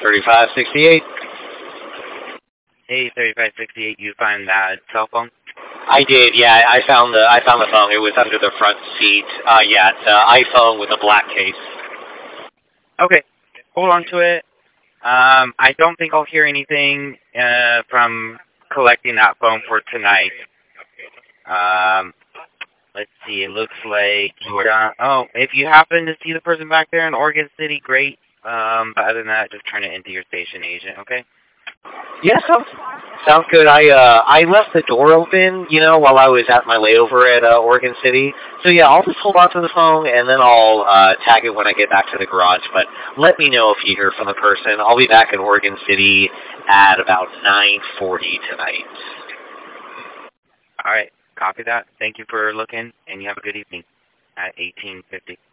3568. Hey, 3568, you find that cell phone? I did, yeah. I found the phone. It was under the front seat. Yeah, it's an iPhone with a black case. Okay, hold on to it. I don't think I'll hear anything from collecting that phone for tonight. Let's see, it looks like you're done. Oh, if you happen to see the person back there in Oregon City, great. But other than that, just turn it into your station agent, okay? Yeah, sounds good. I left the door open, while I was at my layover at Oregon City. So yeah, I'll just hold on to the phone and then I'll tag it when I get back to the garage. But let me know if you hear from the person. I'll be back in Oregon City at about 9:40 tonight. All right, copy that. Thank you for looking, and you have a good evening at 1850.